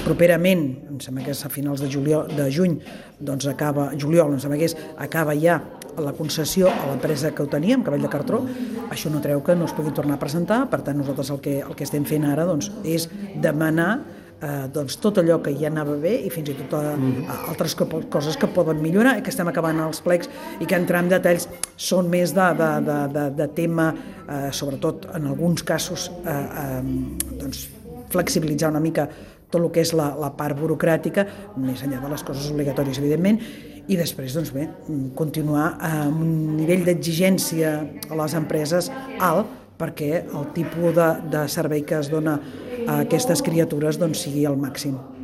properament, em sembla que és a finals de juny, doncs juliol, em sembla que acaba ja la concessió a l'empresa que ho teníem, Cavall de Cartró. Això no treu que no es pugui tornar a presentar. Per tant, nosaltres el que estem fent ara és demanar tot allò que ja anava bé i fins i tot altres coses que poden millorar i que estem acabant els plecs i que entrar en detalls són més de tema, sobretot en alguns casos, flexibilitzar una mica tot el que és la part burocràtica, més enllà de les coses obligatòries, evidentment, i després, continuar amb un nivell d'exigència a les empreses alt perquè el tipus de servei que es dona a aquestes criatures sigui el màxim.